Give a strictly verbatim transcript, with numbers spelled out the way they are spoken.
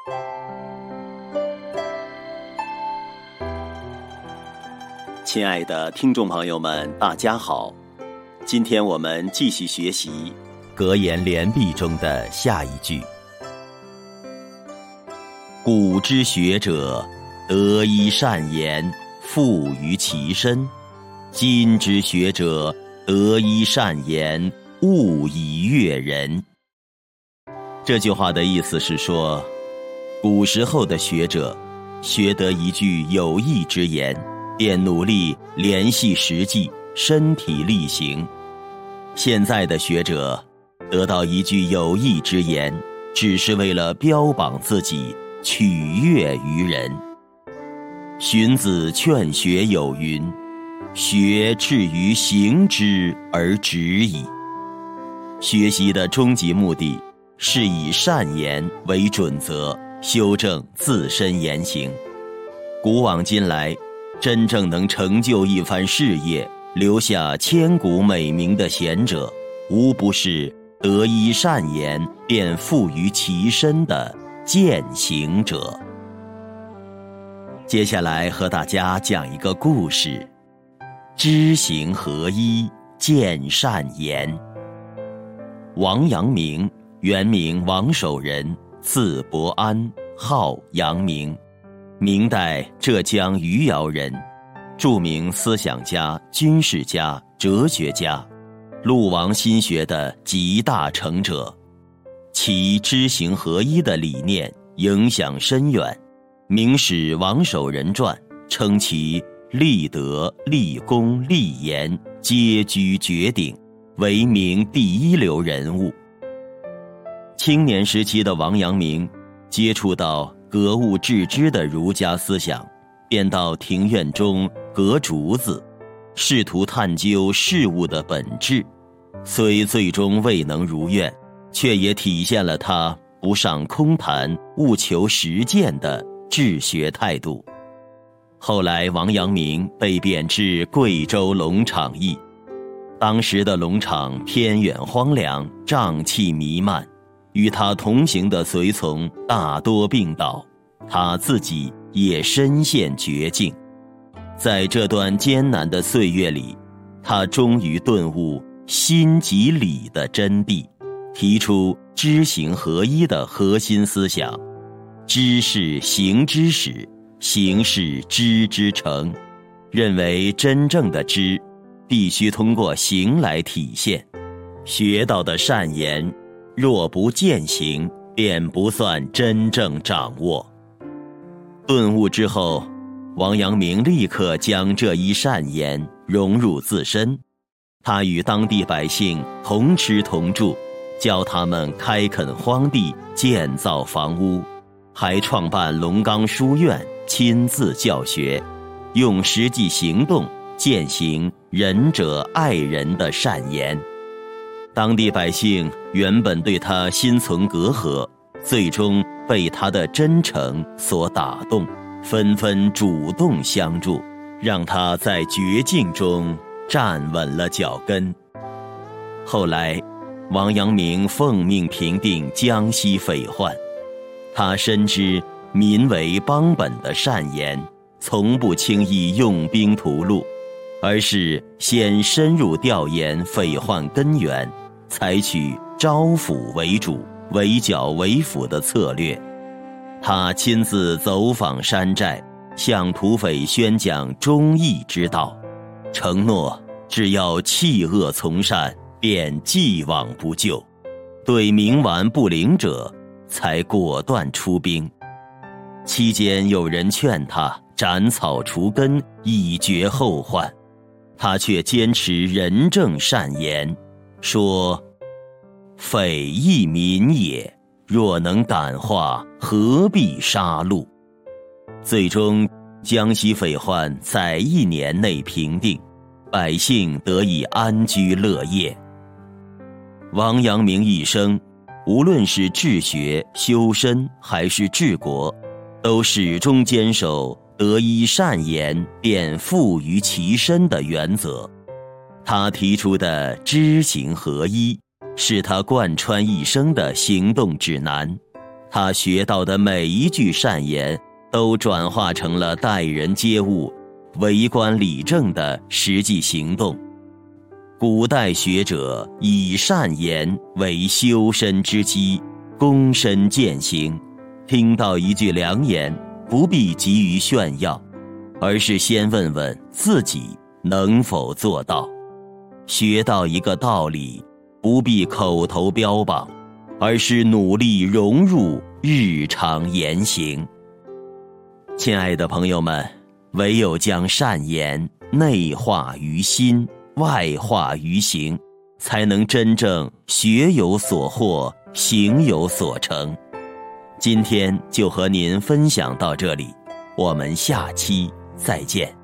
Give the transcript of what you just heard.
亲爱的听众朋友们，大家好，今天我们继续学习格言联璧中的下一句：古之学者，得一善言，富于其身；今之学者，得一善言，勿以悦人。这句话的意思是说，古时候的学者学得一句有益之言，便努力联系实际，身体力行。现在的学者得到一句有益之言，只是为了标榜自己，取悦于人。荀子劝学有云：学至于行之而止矣。学习的终极目的是以善言为准则，修正自身言行。古往今来，真正能成就一番事业，留下千古美名的贤者，无不是得一善言便富于其身的践行者。接下来和大家讲一个故事：知行合一，见善言。王阳明原名王守仁，字伯安，号阳明，明代浙江余姚人，著名思想家、军事家、哲学家，陆王心学的集大成者。其知行合一的理念影响深远，明史《王守仁传》称其立德、立功、立言皆居绝顶，为明第一流人物。青年时期的王阳明接触到格物致知的儒家思想，便到庭院中隔竹子，试图探究事物的本质。虽最终未能如愿，却也体现了他不上空谈、务求实践的治学态度。后来王阳明被贬至贵州龙场驿，当时的龙场偏远荒凉，瘴气弥漫，与他同行的随从大多病倒，他自己也身陷绝境。在这段艰难的岁月里，他终于顿悟心即理的真谛，提出知行合一的核心思想：知是行之始，行是知之成。认为真正的知必须通过行来体现，学到的善言若不践行，便不算真正掌握。顿悟之后，王阳明立刻将这一善言融入自身，他与当地百姓同吃同住，教他们开垦荒地，建造房屋，还创办龙岗书院，亲自教学，用实际行动践行仁者爱人的善言。当地百姓原本对他心存隔阂，最终被他的真诚所打动，纷纷主动相助，让他在绝境中站稳了脚跟。后来王阳明奉命平定江西匪患，他深知民为邦本的善言，从不轻易用兵屠戮，而是先深入调研匪患根源，采取招抚为主、围剿为辅的策略。他亲自走访山寨，向土匪宣讲忠义之道，承诺只要弃恶从善，便既往不咎，对冥顽不灵者才果断出兵。期间有人劝他斩草除根，以绝后患，他却坚持仁政善言，说：匪亦民也，若能感化，何必杀戮？最终江西匪患在一年内平定，百姓得以安居乐业。王阳明一生，无论是治学、修身还是治国，都始终坚守得一善言便富于其身的原则。他提出的知行合一，是他贯穿一生的行动指南。 他学到的每一句善言都转化成了待人接物、为官理政的实际行动。古代学者以善言为修身之基，躬身践行，听到一句良言，不必急于炫耀，而是先问问自己能否做到。学到一个道理，不必口头标榜，而是努力融入日常言行。亲爱的朋友们，唯有将善言内化于心，外化于行，才能真正学有所获，行有所成。今天就和您分享到这里，我们下期再见。